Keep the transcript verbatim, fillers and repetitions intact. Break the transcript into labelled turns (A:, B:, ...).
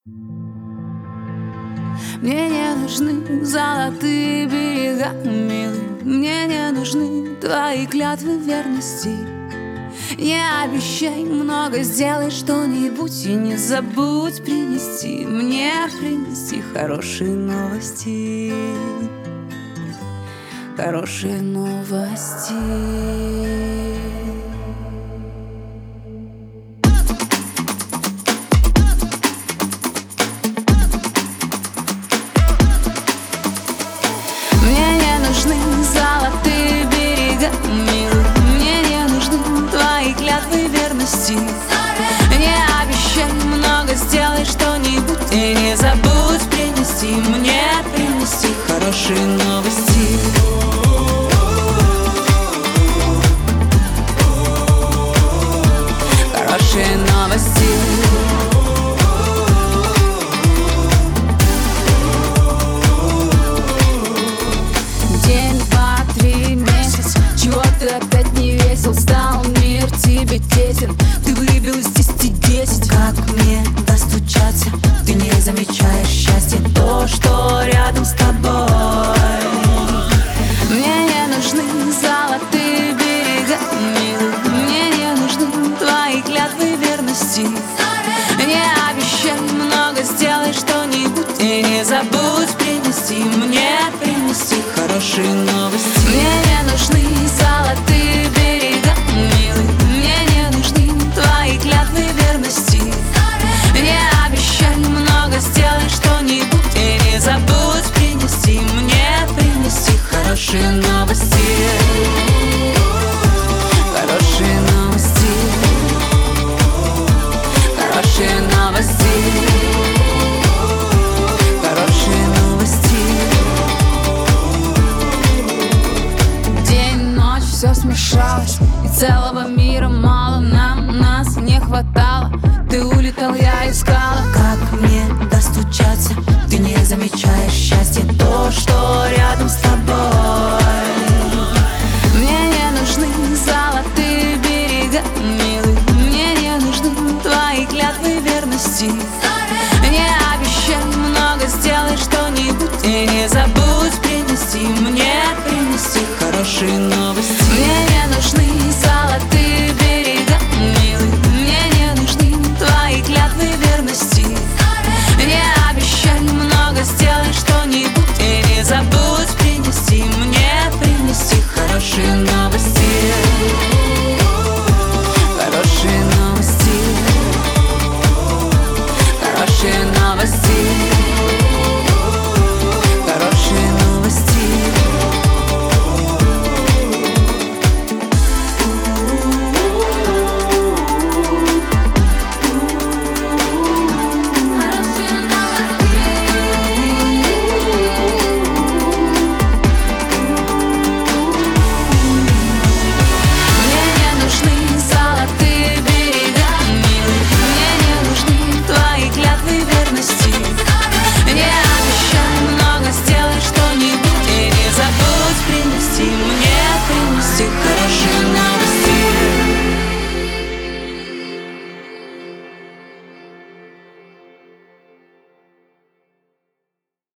A: Мне не нужны золотые берега, милый. Мне не нужны твои клятвы верности. Не обещай много, сделай что-нибудь и не забудь принести мне, принести хорошие новости. Хорошие новости. Мне не нужны золотые берега, милый. Мне не нужны твои клятвы верности. Не обещай много, сделай что-нибудь и не забудь принести мне, принести хорошие новости. Хорошие новости. День, два, три, месяц. Чего ты опять не весел? Стал мир тебе тесен. Ты выбил из десяти десять. Как мне достучаться? Ты не замечаешь счастья, то, что рядом с тобой. Мне не нужны золотые берега, милый. Мне не нужны твои клятвы верности. Не обещай много, сделай что-нибудь и не забудь принести мне, принести хорошие новости. Мне не нужны золотые берега, милый. Мне не нужны твои клятвы верности. Не обещай много, сделай что-нибудь и не забудь принести мне, принести хорошие новости. Хорошие новости. Хорошие новости. Хорошие новости. День, ночь, все смешалось, и целого мира мало нам, нас не хватало. Ты улетал, я искала. Как мне достучаться? Ты не замечаешь счастья, то, что рядом с тобой. Мне не нужны золотые берега, милый. Мне не нужны твои клятвы верности. Не обещай много, сделай что-нибудь и не забудь принести мне, принести хорошие новости. Мне не нужны золотые берега, милый. Мне не нужны твои клятвы верности. Не обещай много, сделай что-нибудь и не забудь принести мне, принести хорошие новости. Хорошие новости. Хорошие новости.